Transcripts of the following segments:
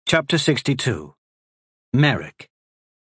Chapter 62. Merrick.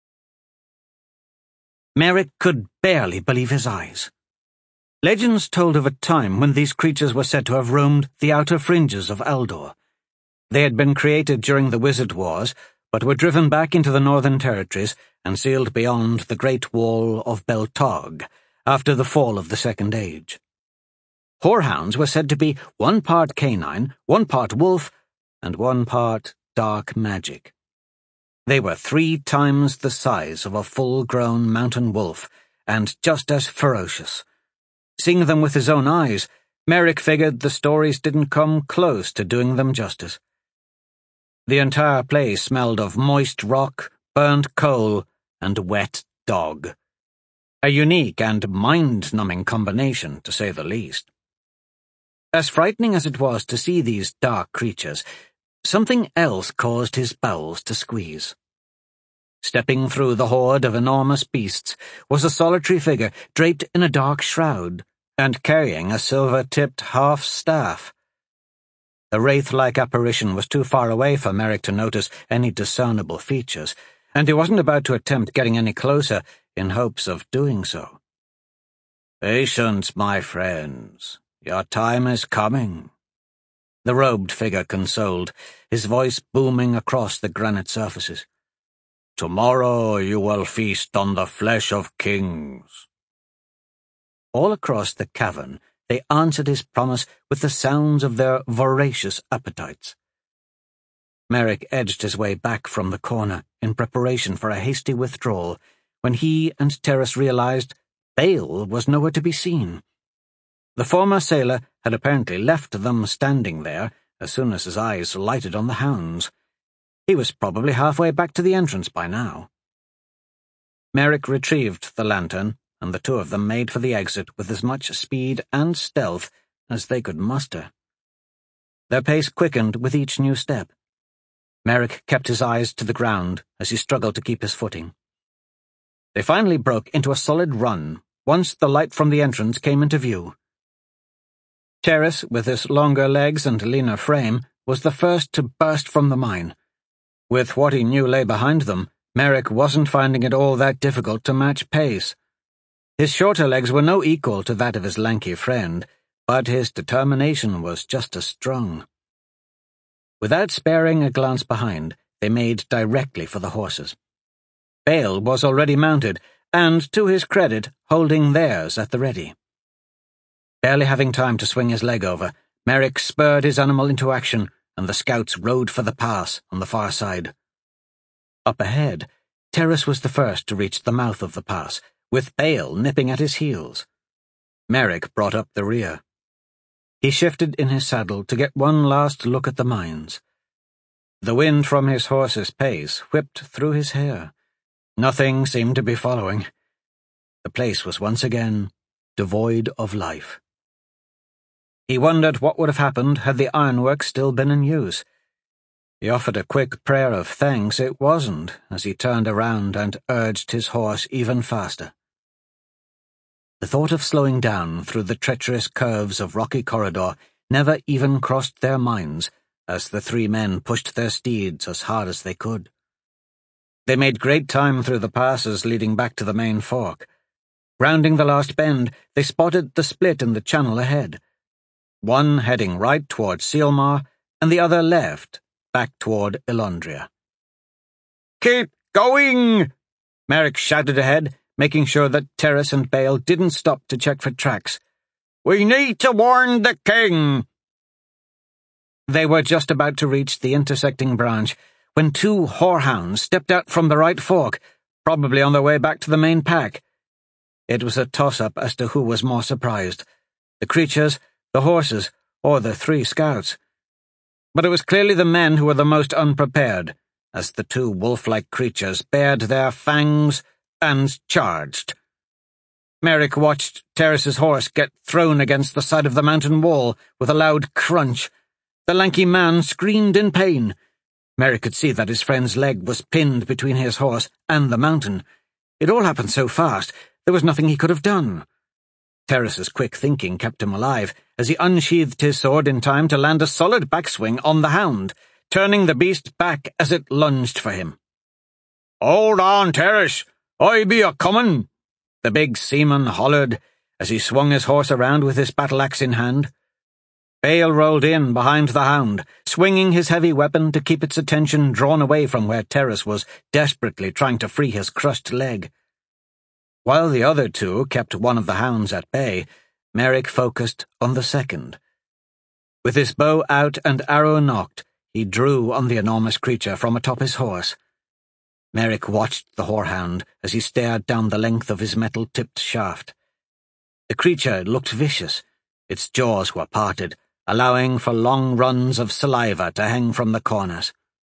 Merrick could barely believe his eyes. Legends told of a time when these creatures were said to have roamed the outer fringes of Aldor. They had been created during the Wizard Wars, but were driven back into the Northern Territories and sealed beyond the Great Wall of Beltog after the fall of the Second Age. Horehounds were said to be 1 part canine, 1 part wolf, and 1 part dark magic. They were 3 times the size of a full-grown mountain wolf, and just as ferocious. Seeing them with his own eyes, Merrick figured the stories didn't come close to doing them justice. The entire place smelled of moist rock, burnt coal, and wet dog. A unique and mind-numbing combination, to say the least. As frightening as it was to see these dark creatures, something else caused his bowels to squeeze. Stepping through the horde of enormous beasts was a solitary figure draped in a dark shroud and carrying a silver-tipped half-staff. The wraith-like apparition was too far away for Merrick to notice any discernible features, and he wasn't about to attempt getting any closer in hopes of doing so. "Patience, my friends. Your time is coming," the robed figure consoled, his voice booming across the granite surfaces. "Tomorrow you will feast on the flesh of kings." All across the cavern they answered his promise with the sounds of their voracious appetites. Merrick edged his way back from the corner in preparation for a hasty withdrawal when he and Terrace realized Bale was nowhere to be seen. The former sailor had apparently left them standing there as soon as his eyes lighted on the hounds. He was probably halfway back to the entrance by now. Merrick retrieved the lantern, and the 2 of them made for the exit with as much speed and stealth as they could muster. Their pace quickened with each new step. Merrick kept his eyes to the ground as he struggled to keep his footing. They finally broke into a solid run once the light from the entrance came into view. Terrace, with his longer legs and leaner frame, was the first to burst from the mine. With what he knew lay behind them, Merrick wasn't finding it all that difficult to match pace. His shorter legs were no equal to that of his lanky friend, but his determination was just as strong. Without sparing a glance behind, they made directly for the horses. Bale was already mounted, and, to his credit, holding theirs at the ready. Barely having time to swing his leg over, Merrick spurred his animal into action, and the scouts rode for the pass on the far side. Up ahead, Terrace was the first to reach the mouth of the pass, with Bale nipping at his heels. Merrick brought up the rear. He shifted in his saddle to get one last look at the mines. The wind from his horse's pace whipped through his hair. Nothing seemed to be following. The place was once again devoid of life. He wondered what would have happened had the ironwork still been in use. He offered a quick prayer of thanks it wasn't as he turned around and urged his horse even faster. The thought of slowing down through the treacherous curves of rocky corridor never even crossed their minds as the 3 men pushed their steeds as hard as they could. They made great time through the passes leading back to the main fork. Rounding the last bend, they spotted the split in the channel ahead. One heading right toward Sealmar, and the other left, back toward Elondria. "Keep going!" Merrick shouted ahead, making sure that Terrace and Bale didn't stop to check for tracks. "We need to warn the king!" They were just about to reach the intersecting branch when 2 horehounds stepped out from the right fork, probably on their way back to the main pack. It was a toss-up as to who was more surprised, the creatures, the horses, or the 3 scouts. But it was clearly the men who were the most unprepared, as the 2 wolf-like creatures bared their fangs and charged. Merrick watched Terrace's horse get thrown against the side of the mountain wall with a loud crunch. The lanky man screamed in pain. Merrick could see that his friend's leg was pinned between his horse and the mountain. It all happened so fast, there was nothing he could have done. Terrace's quick thinking kept him alive, as he unsheathed his sword in time to land a solid backswing on the hound, turning the beast back as it lunged for him. "Hold on, Terrace! I be a-comin'!" the big seaman hollered as he swung his horse around with his battle-axe in hand. Bale rolled in behind the hound, swinging his heavy weapon to keep its attention drawn away from where Terrace was desperately trying to free his crushed leg. While the other two kept one of the hounds at bay, Merrick focused on the second. With his bow out and arrow nocked, he drew on the enormous creature from atop his horse. Merrick watched the horehound as he stared down the length of his metal-tipped shaft. The creature looked vicious. Its jaws were parted, allowing for long runs of saliva to hang from the corners.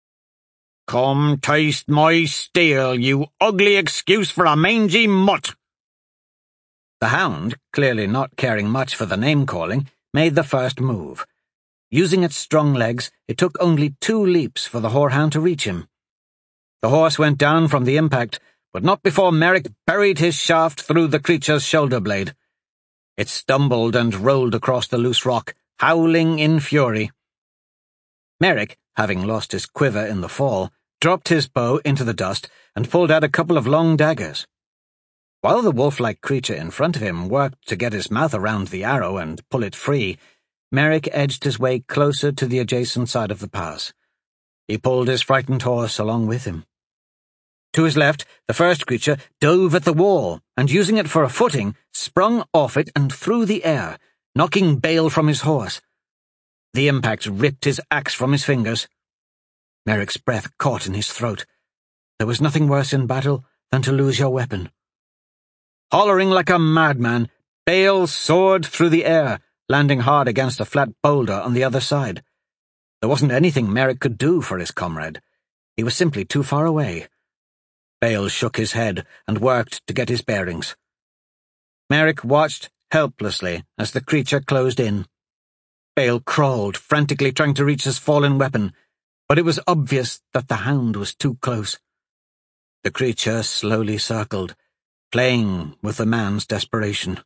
"Come taste my steel, you ugly excuse for a mangy mutt!" The hound, clearly not caring much for the name-calling, made the first move. Using its strong legs, it took only 2 leaps for the horehound to reach him. The horse went down from the impact, but not before Merrick buried his shaft through the creature's shoulder blade. It stumbled and rolled across the loose rock, howling in fury. Merrick, having lost his quiver in the fall, dropped his bow into the dust and pulled out a couple of long daggers. While the wolf-like creature in front of him worked to get his mouth around the arrow and pull it free, Merrick edged his way closer to the adjacent side of the pass. He pulled his frightened horse along with him. To his left, the first creature dove at the wall, and using it for a footing, sprung off it and through the air, knocking Bale from his horse. The impact ripped his axe from his fingers. Merrick's breath caught in his throat. There was nothing worse in battle than to lose your weapon. Hollering like a madman, Bale soared through the air, landing hard against a flat boulder on the other side. There wasn't anything Merrick could do for his comrade. He was simply too far away. Bale shook his head and worked to get his bearings. Merrick watched helplessly as the creature closed in. Bale crawled, frantically trying to reach his fallen weapon, but it was obvious that the hound was too close. The creature slowly circled, playing with the man's desperation.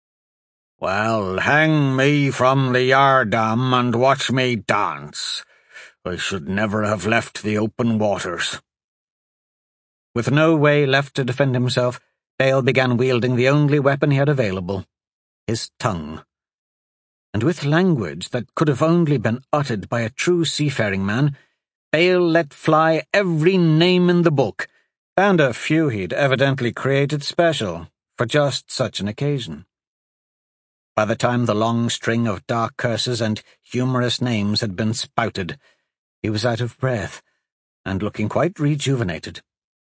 "Well, hang me from the yardam and watch me dance. I should never have left the open waters." With no way left to defend himself, Bale began wielding the only weapon he had available, his tongue. And with language that could have only been uttered by a true seafaring man, Bale let fly every name in the book, and a few he'd evidently created special for just such an occasion. By the time the long string of dark curses and humorous names had been spouted, he was out of breath and looking quite rejuvenated.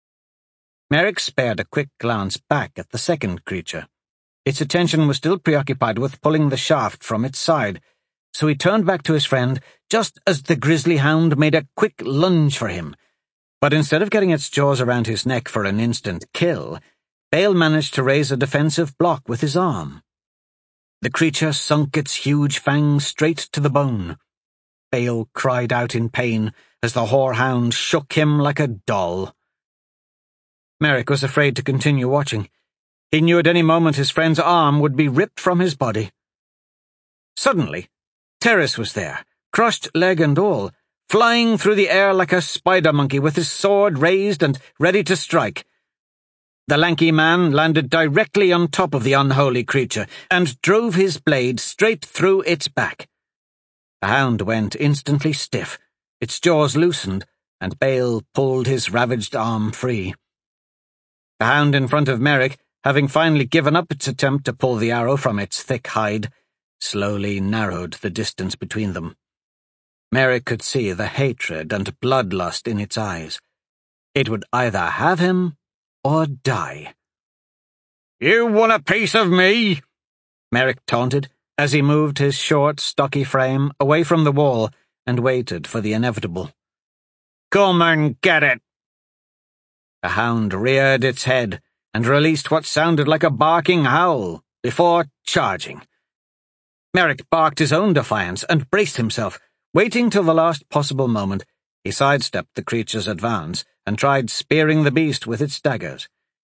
Merrick spared a quick glance back at the second creature. Its attention was still preoccupied with pulling the shaft from its side, so he turned back to his friend just as the grisly hound made a quick lunge for him. But instead of getting its jaws around his neck for an instant kill, Bale managed to raise a defensive block with his arm. The creature sunk its huge fangs straight to the bone. Bale cried out in pain as the horehound shook him like a doll. Merrick was afraid to continue watching. He knew at any moment his friend's arm would be ripped from his body. Suddenly, Terrace was there, crushed leg and all, flying through the air like a spider-monkey with his sword raised and ready to strike. The lanky man landed directly on top of the unholy creature and drove his blade straight through its back. The hound went instantly stiff, its jaws loosened, and Bale pulled his ravaged arm free. The hound in front of Merrick, having finally given up its attempt to pull the arrow from its thick hide, slowly narrowed the distance between them. Merrick could see the hatred and bloodlust in its eyes. It would either have him or die. "You want a piece of me?" Merrick taunted, as he moved his short, stocky frame away from the wall and waited for the inevitable. "Come and get it!" The hound reared its head and released what sounded like a barking howl before charging. Merrick barked his own defiance and braced himself. Waiting till the last possible moment, he sidestepped the creature's advance and tried spearing the beast with its daggers.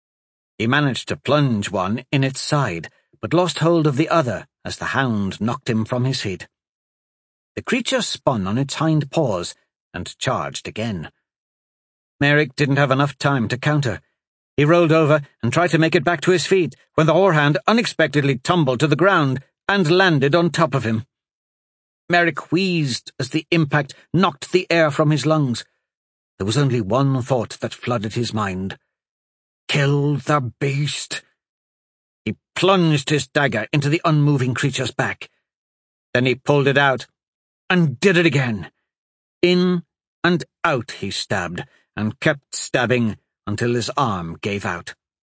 He managed to plunge one in its side, but lost hold of the other as the hound knocked him from his feet. The creature spun on its hind paws and charged again. Merrick didn't have enough time to counter. He rolled over and tried to make it back to his feet when the whorehand unexpectedly tumbled to the ground and landed on top of him. Merrick wheezed as the impact knocked the air from his lungs. There was only one thought that flooded his mind. Kill the beast. He plunged his dagger into the unmoving creature's back. Then he pulled it out and did it again. In and out he stabbed and kept stabbing until his arm gave out.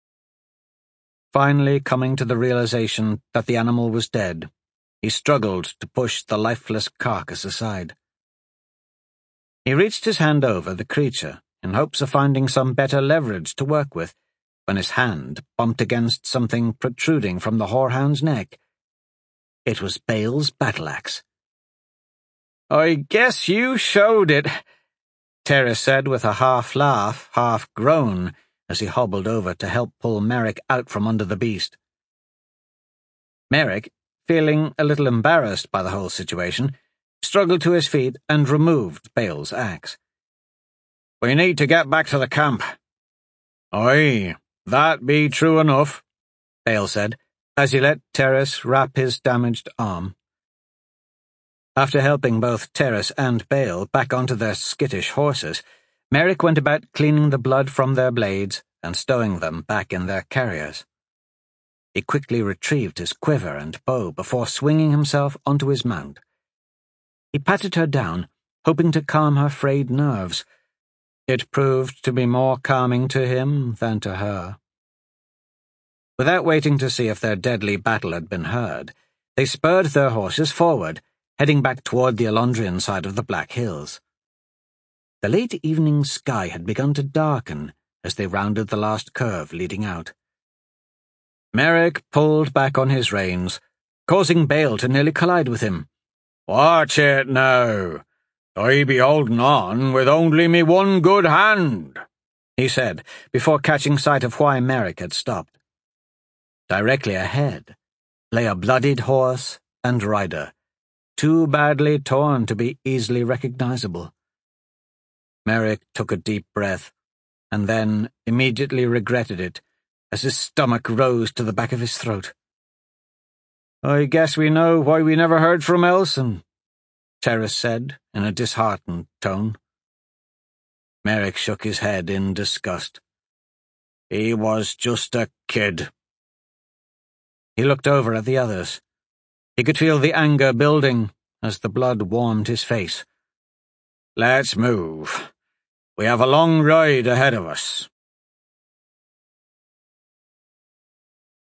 Finally coming to the realization that the animal was dead, he struggled to push the lifeless carcass aside. He reached his hand over the creature in hopes of finding some better leverage to work with, when his hand bumped against something protruding from the whorehound's neck. It was Bale's battle-axe. "I guess you showed it," Terrace said with a half-laugh, half-groan, as he hobbled over to help pull Merrick out from under the beast. Merrick, feeling a little embarrassed by the whole situation, struggled to his feet and removed Bale's axe. "We need to get back to the camp." "Aye, that be true enough," Bale said, as he let Terrace wrap his damaged arm. After helping both Terrace and Bale back onto their skittish horses, Merrick went about cleaning the blood from their blades and stowing them back in their carriers. He quickly retrieved his quiver and bow before swinging himself onto his mount. He patted her down, hoping to calm her frayed nerves. It proved to be more calming to him than to her. Without waiting to see if their deadly battle had been heard, they spurred their horses forward, heading back toward the Alondrian side of the Black Hills. The late evening sky had begun to darken as they rounded the last curve leading out. Merrick pulled back on his reins, causing Bale to nearly collide with him. "Watch it now. I be holding on with only me one good hand," he said, before catching sight of why Merrick had stopped. Directly ahead lay a bloodied horse and rider, too badly torn to be easily recognizable. Merrick took a deep breath, and then immediately regretted it as his stomach rose to the back of his throat. "I guess we know why we never heard from Elson," Terrace said in a disheartened tone. Merrick shook his head in disgust. "He was just a kid." He looked over at the others. He could feel the anger building as the blood warmed his face. "Let's move. We have a long ride ahead of us."